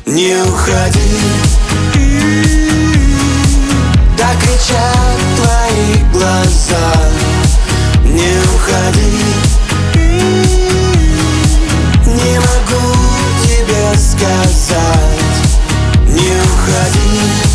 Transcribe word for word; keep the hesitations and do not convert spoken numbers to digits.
Не уходи, так кричат твои глаза. Не уходи, не могу тебе сказать. Не уходи.